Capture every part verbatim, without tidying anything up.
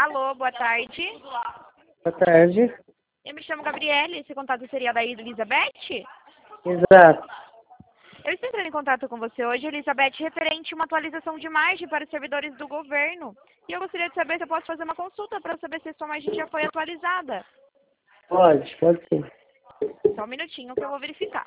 Alô, boa tarde. Boa tarde. Eu me chamo Gabriele, esse contato seria da Elizabeth? Exato. Eu estou entrando em contato com você hoje, Elizabeth, referente a uma atualização de margem para os servidores do governo. E eu gostaria de saber se eu posso fazer uma consulta para saber se a sua margem já foi atualizada. Pode, pode sim. Só um minutinho que eu vou verificar.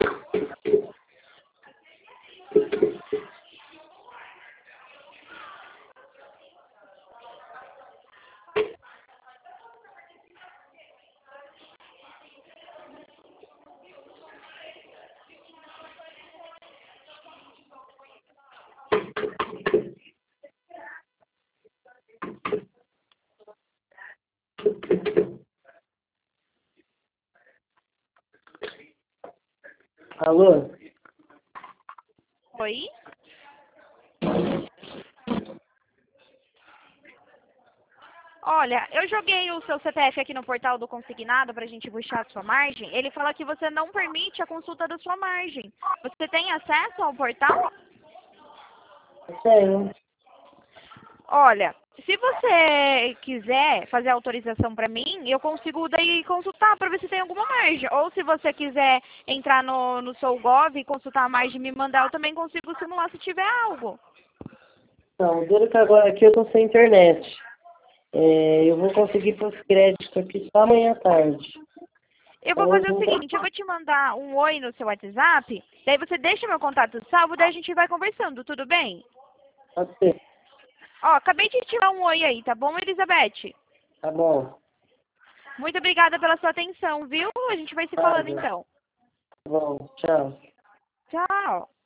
Alô? Oi? Olha, eu joguei o seu C P F aqui no portal do Consignado para a gente buscar a sua margem. Ele fala que você não permite a consulta da sua margem. Você tem acesso ao portal? Tenho. Olha, se você quiser fazer autorização para mim, eu consigo daí consultar para ver se tem alguma margem. Ou se você quiser entrar no, no SouGov e consultar a margem e me mandar, eu também consigo simular se tiver algo. Não, duro que agora aqui eu tô sem internet. É, eu vou conseguir pôr os créditos aqui só amanhã à tarde. Eu vou Então, fazer o eu seguinte, eu vou te mandar um oi no seu WhatsApp, daí você deixa meu contato salvo, daí a gente vai conversando, tudo bem? Pode ser. Ó, acabei de te dar um oi aí, tá bom, Elizabeth? Tá bom. Muito obrigada pela sua atenção, viu? A gente vai se falando Nada. então. Tá bom, tchau. Tchau.